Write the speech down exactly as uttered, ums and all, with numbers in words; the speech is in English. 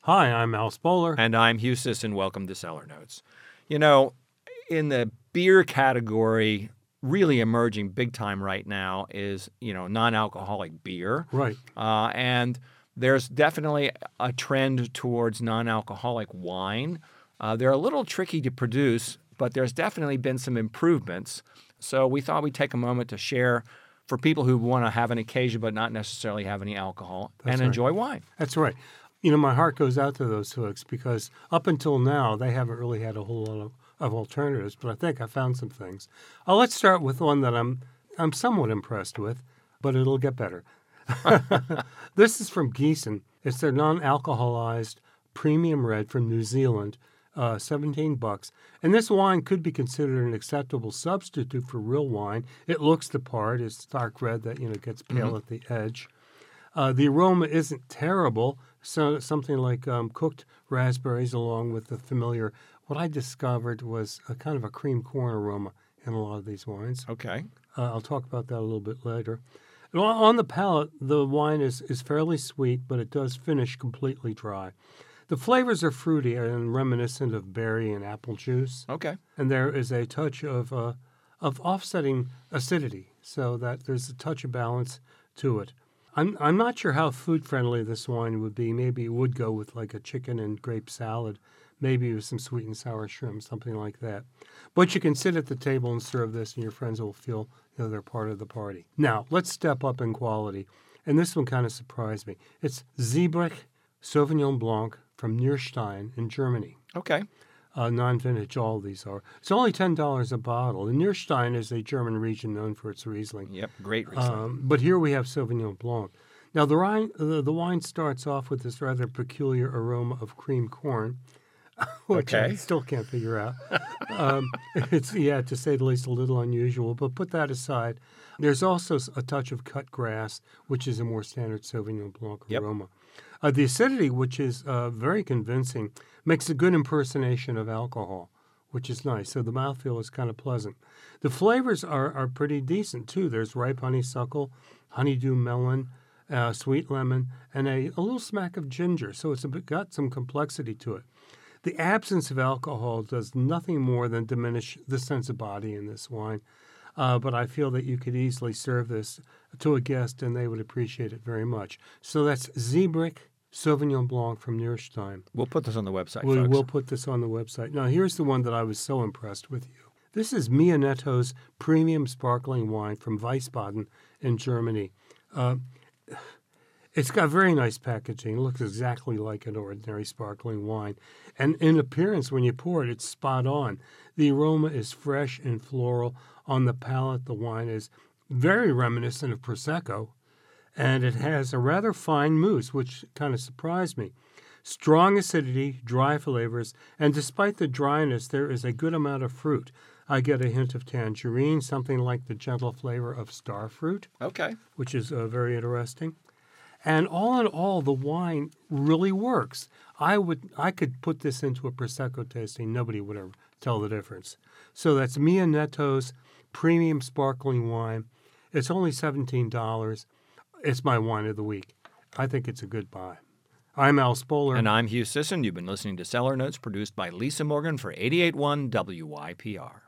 Hi, I'm Al Spoler. And I'm Hugh Sisson. Welcome to Cellar Notes. You know, in the beer category, really emerging big time right now is, you know, non-alcoholic beer. Right. Uh, and there's definitely a trend towards non-alcoholic wine. Uh, they're a little tricky to produce, but there's definitely been some improvements. So we thought we'd take a moment to share for people who want to have an occasion but not necessarily have any alcohol That's and right. enjoy wine. That's right. You know, my heart goes out to those folks because up until now, they haven't really had a whole lot of, of alternatives, but I think I found some things. Uh, let's start with one that I'm I'm somewhat impressed with, but it'll get better. This is from Gießen. It's their non-alcoholized premium red from New Zealand, uh, seventeen bucks. And this wine could be considered an acceptable substitute for real wine. It looks the part. It's dark red that, you know, gets pale mm-hmm. at the edge. Uh, the aroma isn't terrible, so something like um, cooked raspberries along with the familiar, what I discovered was a kind of a cream corn aroma in a lot of these wines. Okay. Uh, I'll talk about that a little bit later. And on, on the palate, the wine is, is fairly sweet, but it does finish completely dry. The flavors are fruity and reminiscent of berry and apple juice. Okay. And there is a touch of uh, of offsetting acidity, so that there's a touch of balance to it. I'm I'm not sure how food-friendly this wine would be. Maybe it would go with like a chicken and grape salad, maybe with some sweet and sour shrimp, something like that. But you can sit at the table and serve this, and your friends will feel, you know, they're part of the party. Now, let's step up in quality. And this one kind of surprised me. It's Ziebrich Sauvignon Blanc from Nierstein in Germany. Okay. Uh, non-vintage, all these are. It's only ten dollars a bottle. And Nierstein is a German region known for its Riesling. Yep, great Riesling. Um, but here we have Sauvignon Blanc. Now, the wine, the, the wine starts off with this rather peculiar aroma of cream corn, which okay. I still can't figure out. um, it's, yeah, to say the least, a little unusual. But put that aside. There's also a touch of cut grass, which is a more standard Sauvignon Blanc yep. aroma. Uh, the acidity, which is uh, very convincing, makes a good impersonation of alcohol, which is nice. So the mouthfeel is kind of pleasant. The flavors are, are pretty decent, too. There's ripe honeysuckle, honeydew melon, uh, sweet lemon, and a, a little smack of ginger. So it's a bit, got some complexity to it. The absence of alcohol does nothing more than diminish the sense of body in this wine. Uh, but I feel that you could easily serve this to a guest, and they would appreciate it very much. So that's Ziebrich Sauvignon Blanc from Nierstein. We'll put this on the website, we, folks. We'll put this on the website. Now, here's the one that I was so impressed with you. This is Mia Netto's premium sparkling wine from Wiesbaden in Germany. Uh, it's got very nice packaging. It looks exactly like an ordinary sparkling wine. And in appearance, when you pour it, it's spot on. The aroma is fresh and floral. On the palate, the wine is very reminiscent of Prosecco, and it has a rather fine mousse, which kind of surprised me. Strong acidity, dry flavors, and despite the dryness, there is a good amount of fruit. I get a hint of tangerine, something like the gentle flavor of star fruit, okay, which is uh, very interesting. And all in all, the wine really works. I would, I could put this into a Prosecco tasting. Nobody would ever tell the difference. So that's Mia Netto's premium sparkling wine. It's only seventeen dollars. It's my wine of the week. I think it's a good buy. I'm Al Spoler. And I'm Hugh Sisson. You've been listening to Cellar Notes, produced by Lisa Morgan for eighty-eight point one W Y P R.